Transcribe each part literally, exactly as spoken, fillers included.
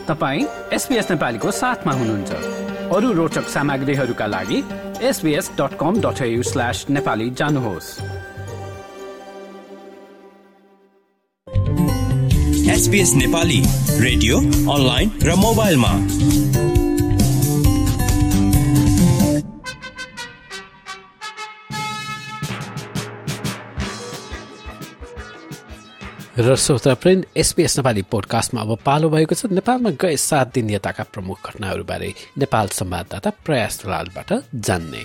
तपाईँ एसबीएस नेपालीको साथमा हुनुहुन्छ। अरू रोचक सामग्रीहरूका लागि S B S dot com dot A U slash Nepali जानुहोस्। एसबीएस नेपाली रेडियो, अनलाइन र मोबाइलमा। र श्रोतावृन्द, एसबीएस नेपाली पोडकास्टमा अब पालो भएको छ नेपालमा गए सात दिन यताका प्रमुख घटनाहरूबारे नेपाल संवाददाता प्रयास दलालबाट जान्ने।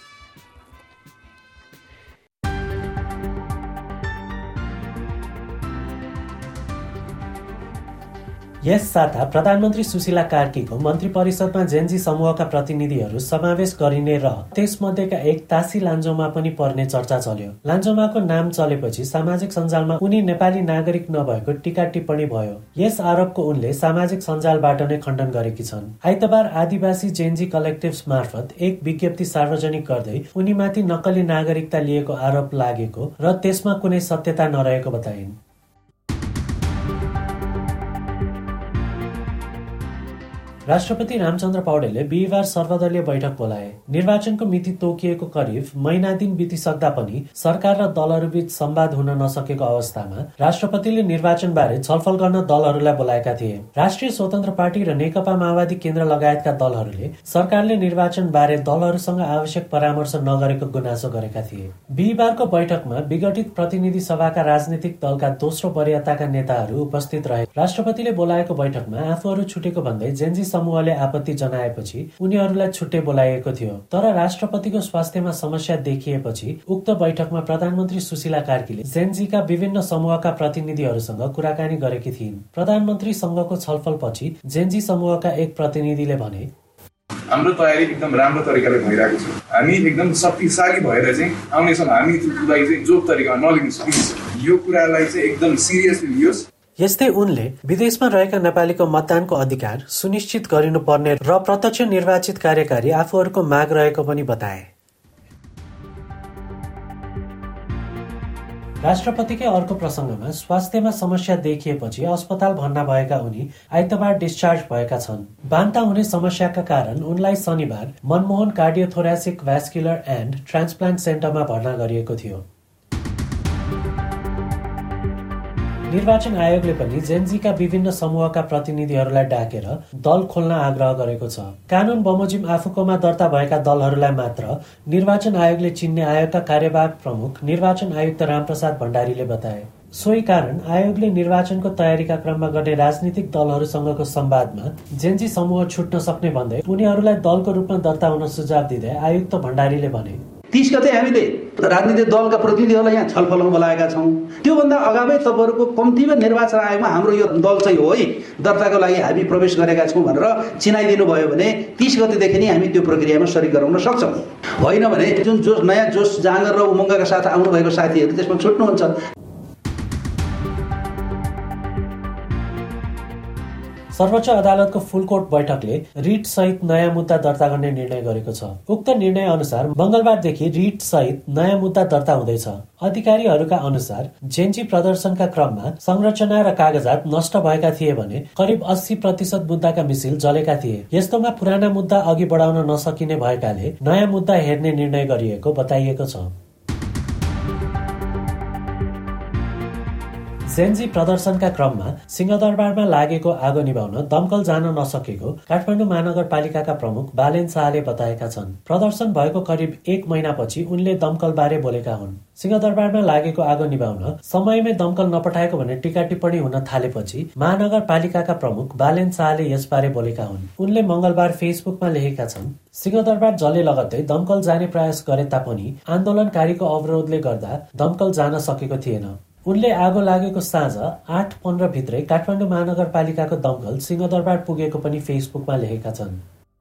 यस साता प्रधानमन्त्री सुशीला कार्कीको मन्त्री परिषदमा जेन्जी समूहका प्रतिनिधिहरू समावेश गरिने र त्यसमध्येका एक तासी लान्जोमा पनि पर्ने चर्चा चल्यो। लान्जोमाको नाम चलेपछि सामाजिक सञ्जालमा उनी नेपाली नागरिक नभएको टीका टिप्पणी भयो। यस आरोपको उनले सामाजिक सञ्जालबाट नै खण्डन गरेकी छन्। आइतबार आदिवासी जेन्जी कलेक्टिभ्स मार्फत एक विज्ञप्ति सार्वजनिक गर्दै उनीमाथि नक्कली नागरिकता लिएको आरोप लागेको र त्यसमा कुनै सत्यता नरहेको बताइन्। राष्ट्रपति रामचन्द्र पौडेलले बिहिबार सर्वदलीय बैठक बोलाए। निर्वाचनको मिति तोकिएको करिब महिना दिन बितिसक्दा पनि सरकार र दलहरूबीच संवाद हुन नसकेको अवस्थामा राष्ट्रपतिले निर्वाचनबारे छलफल गर्न दलहरूलाई बोलाएका थिए। राष्ट्रिय स्वतन्त्र पार्टी र नेकपा माओवादी केन्द्र लगायतका दलहरूले सरकारले निर्वाचन बारे दलहरूसँग आवश्यक परामर्श नगरेको गुनासो गरेका थिए। बिहिबारको बैठकमा विघटित प्रतिनिधि सभाका राजनीतिक दलका दोस्रो वरियताका नेताहरू उपस्थित रहे। राष्ट्रपतिले बोलाएको बैठकमा आफूहरू छुटेको भन्दै जेन्जी समूहले आपत्ति जनाएपछि उनीहरूलाई छुट्टै बोलाइएको थियो। तर राष्ट्रपतिको स्वास्थ्यमा समस्या देखिएपछि उक्त बैठकमा प्रधानमन्त्री सुशीला कार्कीले जेन्जीका विभिन्न समूहका प्रतिनिधिहरूसँग कुराकानी गरेकी थिइन्। प्रधानमन्त्रीसँगको छलफलपछि जेन्जी समूहका एक प्रतिनिधिले भने, हाम्रो तयारी एकदम राम्रो तरिकाले भइरहेको छ। हामी एकदम शक्तिशाली भएर चाहिँ आउनेछौँ। हामी त्यसलाई चाहिँ जोग तरिकामा नलिन सकिन्छ। यो कुरालाई चाहिँ एकदम सिरियसली लियोस्। यस्तै उनले विदेशमा रहेका नेपालीको मतदानको अधिकार सुनिश्चित गरिनुपर्ने र प्रत्यक्ष निर्वाचित कार्यकारी आफूहरूको माग रहेको पनि बताए। राष्ट्रपतिकै अर्को प्रसङ्गमा स्वास्थ्यमा समस्या देखिएपछि अस्पताल भर्ना भएका उनी आइतबार डिस्चार्ज भएका छन्। बान्ता हुने समस्याका कारण उनलाई शनिबार Manmohan cardiothoracic vascular and transplant सेन्टरमा भर्ना गरिएको थियो। निर्वाचन आयोगले पनि जेन्जीका विभिन्न समूहका प्रतिनिधिहरूलाई डाकेर दल खोल्न आग्रह गरेको छ। कानून बमोजिम आफूकोमा दर्ता भएका दलहरूलाई मात्र निर्वाचन आयोगले चिन्ने आयोगका कार्यवाहक प्रमुख निर्वाचन आयुक्त रामप्रसाद भण्डारीले बताए। सोही कारण आयोगले निर्वाचनको तयारीका क्रममा गर्ने राजनीतिक दलहरूसँगको संवादमा जेन्जी समूह छुट्न सक्ने भन्दै उनीहरूलाई दलको रूपमा दर्ता हुन सुझाव दिँदै आयुक्त भण्डारीले भने, तीस गते हामीले राजनीतिक दलका प्रतिनिधिहरूलाई यहाँ छलफलमा बोलाएका छौँ। त्योभन्दा अगावै तपाईँहरूको कम्तीमा निर्वाचन आयोगमा हाम्रो यो दल चाहिँ हो है दर्ताको लागि हामी प्रवेश गरेका छौँ भनेर चिनाइदिनु भयो भने तीस गतेदेखि नै हामी त्यो प्रक्रियामा सरिक गराउन सक्छौँ। होइन भने जुन जोस नयाँ जोस जाँगर र उमङ्गका साथ आउनुभएको साथीहरू त्यसमा छुट्नुहुन्छ। सर्वोच्च अदालतको फुलकोर्ट बैठकले रिट सहित नयाँ मुद्दा दर्ता गर्ने निर्णय गरेको छ। उक्त निर्णय अनुसार मंगलबारदेखि रिट सहित नयाँ मुद्दा दर्ता हुँदैछ। अधिकारीहरूका अनुसार जेन्जी प्रदर्शनका क्रममा संरचना र कागजात नष्ट भएका थिए भने करिब अस्सी प्रतिशत मुद्दाका मिसिल जलेका थिए। यस्तोमा पुराना मुद्दा अघि बढाउन नसकिने भएकाले नयाँ मुद्दा हेर्ने निर्णय गरिएको बताइएको छ। जेन्जी प्रदर्शनका क्रममा सिंहदरबारमा लागेको आगो निभाउन दमकल जान नसकेको काठमाडौँ महानगरपालिकाका प्रमुख बालेन शाहले बताएका छन्। प्रदर्शन भएको करिब एक महिनापछि उनले दमकल बारे बोलेका हुन्। सिंहदरबारमा लागेको आगो निभाउन समयमै दमकल नपठाएको भने टीका टिप्पणी हुन थालेपछि महानगरपालिकाका प्रमुख बालेन शाहले यसबारे बोलेका हुन्। उनले मंगलबार फेसबुकमा लेखेका छन्, सिंहदरबार जले लगत्तै दमकल जाने प्रयास गरे तापनि आन्दोलनकारीको अवरोधले गर्दा दमकल जान सकेको थिएन। उनले आगो लागेको साँझ आठ पन्ध्र भित्रै काठमाडौँ महानगरपालिकाको दमकल सिंहदरबार पुगेको पनि फेसबुकमा लेखेका छन्।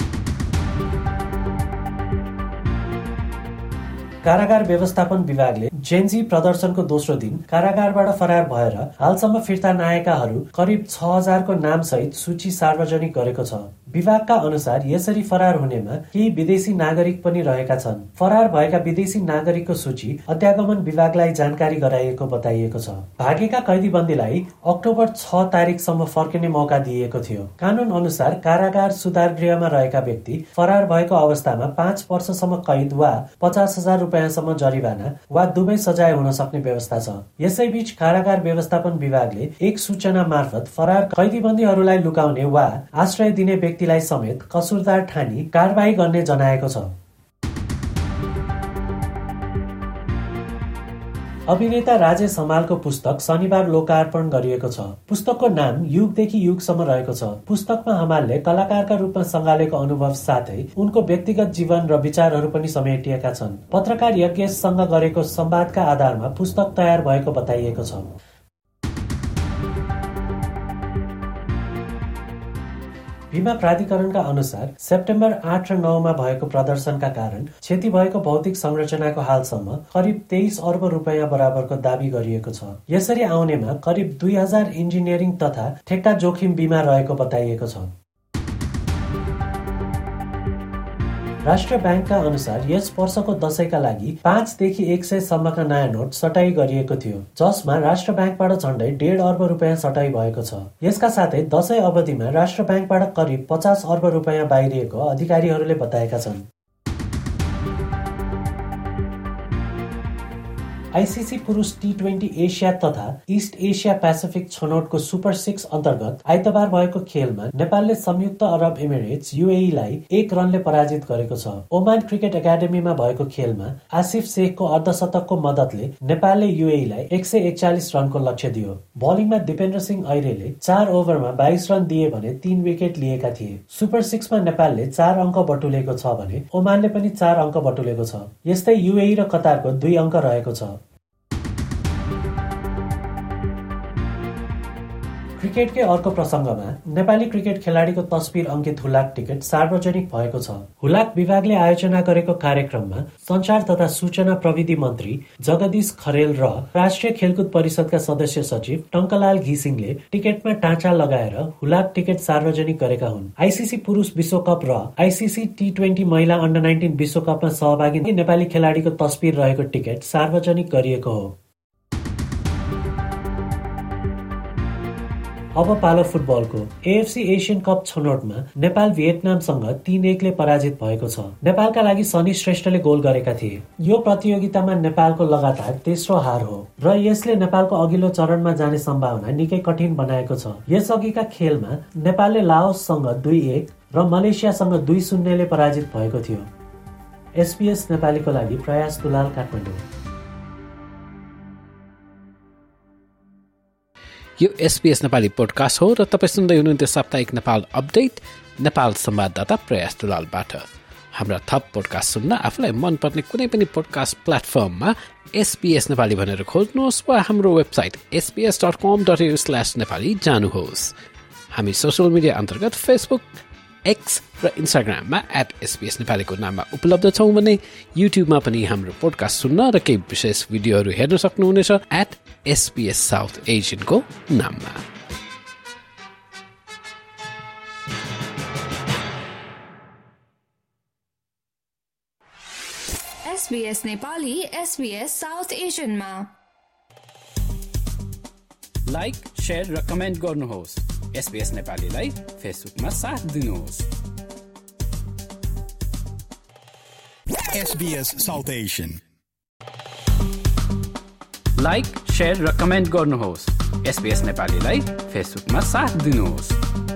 कारागार व्यवस्थापन विभागले जेन्जी प्रदर्शनको दोस्रो दिन कारागारबाट फरार भएर हालसम्म फिर्ता नआएकाहरू करिब छ हजारको नाम सहित सूची सार्वजनिक गरेको छ। विभागका अनुसार यसरी फरार हुनेमा केही विदेशी नागरिक पनि रहेका छन्। फरार भएका विदेशी नागरिकको सूची अध्यागमन विभागलाई जानकारी गराइएको बताइएको छ। भागेका कैदीबन्दीलाई अक्टोबर छ तारिकसम्म फर्किने मौका दिइएको थियो। कानून अनुसार कारागार सुधार गृहमा रहेका व्यक्ति फरार भएको अवस्थामा पाँच वर्षसम्म कैद वा पचास हजार रुपियाँसम्म जरिवाना वा दुवै सजाय हुन सक्ने व्यवस्था छ। यसैबीच कारागार व्यवस्थापन विभागले एक सूचना मार्फत फरार कैदीबन्दीहरूलाई लुकाउने वा आश्रय दिने व्यक्तिलाई समेत कसुरदार ठानी कारबाही गर्ने जनाएको छ। अभिनेता राजेश हमालको पुस्तक शनिबार लोकार्पण गरिएको छ। पुस्तकको नाम युगदेखि युगसम्म रहेको छ। पुस्तकमा हमालले कलाकारका रूपमा सँगालेको अनुभव साथै उनको व्यक्तिगत जीवन र विचारहरू पनि समेटिएका छन्। पत्रकार यज्ञेशसँग गरेको संवादका आधारमा पुस्तक तयार भएको बताइएको छ। बीमा प्राधिकरणका अनुसार सेप्टेम्बर आठ र नौमा भएको प्रदर्शनका कारण क्षति भएको भौतिक संरचनाको हालसम्म करिब तेइस अर्ब रुपियाँ बराबरको दावी गरिएको छ। यसरी आउनेमा करिब दुई हजार इन्जिनियरिङ तथा ठेक्का जोखिम बीमा रहेको बताइएको छ। राष्ट्र ब्याङ्कका अनुसार यस वर्षको दशैंका लागि पाँचदेखि एक सय सम्मका नयाँ नोट सटाई गरिएको थियो, जसमा राष्ट्र ब्याङ्कबाट झण्डै डेढ अर्ब रुपियाँ सटाई भएको छ। यसका साथै दशैं अवधिमा राष्ट्र ब्याङ्कबाट करिब पचास अर्ब रुपियाँ बाहिरिएको अधिकारीहरूले बताएका छन्। आइसिसी पुरुष टी ट्वेन्टी एसिया तथा इस्ट एसिया पेसिफिक छनौटको सुपर सिक्स अन्तर्गत आइतबार भएको खेलमा नेपालले संयुक्त अरब एमिरेट्स युएई लाई एक रनले पराजित गरेको छ। ओमान क्रिकेट एकाडेमीमा भएको खेलमा आसिफ शेखको अर्धशतकको मद्दतले नेपालले युएई लाई एक सय एकचालिस रनको लक्ष्य दियो। बलिङमा दिपेन्द्र सिंह ऐरेले चार ओभरमा बाइस रन दिए भने तीन विकेट लिएका थिए। सुपर सिक्समा नेपालले चार अङ्क बटुलेको छ भने ओमानले पनि चार अङ्क बटुलेको छ। यस्तै युएई र कतारको दुई अङ्क रहेको छ। क्रिकेटकै अर्को प्रसंगमा नेपाली क्रिकेट खेलाडीको तस्बिर अंकित हुलाक टिकट सार्वजनिक भएको छ। हुलाक विभागले आयोजना गरेको कार्यक्रममा संचार तथा सूचना प्रविधि मन्त्री जगदीश खरेल र राष्ट्रिय खेलकुद परिषदका सदस्य सचिव टंकलाल घिसिङले टिकटमा टाँचा लगाएर हुलाक टिकट सार्वजनिक गरेका हुन्। आइसिसी पुरुष विश्वकप र आइसिसी टी ट्वेन्टी महिला अन्डर नाइन्टिन विश्वकपमा सहभागी नेपाली खेलाडीको तस्बिर रहेको टिकट सार्वजनिक गरिएको हो। अब पालो फुटबलको। एएफसी एशियन कप छनौटमा नेपाल भियतनामसँग तीन एकले पराजित भएको छ। नेपालका लागि सनी श्रेष्ठले गोल गरेका थिए। यो प्रतियोगितामा नेपालको लगातार तेस्रो हार हो र यसले नेपालको अघिल्लो चरणमा जाने सम्भावना निकै कठिन बनाएको छ। यसअघिका खेलमा नेपालले लाओससँग दुई एक र मलेसियासँग दुई शून्यले पराजित भएको थियो। एसपीएस नेपालीको लागि प्रयास दुलाल, काठमाडौँ। यो एसपीएस नेपाली पोडकास्ट हो र तपाईँ सुन्दै हुनुहुन्थ्यो साप्ताहिक नेपाल अपडेट नेपाल संवाददाता प्रयास दुलालबाट। हाम्रा थप पोडकास्ट सुन्न आफूलाई मनपर्ने कुनै पनि पोडकास्ट प्लेटफर्ममा एसपीएस नेपाली भनेर खोज्नुहोस् वा हाम्रो website SPS dot com dot AU slash Nepali जानुहोस्। हामी सोसियल मिडिया अन्तर्गत फेसबुक, एक्स र इन्स्टाग्राममा एट एसपीएस नेपालीको नाममा उपलब्ध छौँ भने युट्युबमा पनि हाम्रो पोडकास्ट सुन्न र केही विशेष भिडियोहरू हेर्न सक्नुहुनेछ एट एसपीएस साउथ एसियनको नाममा। एसबीएस नेपाली एसबीएस साउथ एसियनमा लाइक, शेयर र कमेन्ट गर्नुहोस्। एसबीएस नेपालीलाई फेसबुकमा साथ दिनुहोस्। SBS south Asian like, share र कमेन्ट गर्नुहोस्। एसबीएस नेपालीलाई फेसबुकमा साथ दिनुहोस्।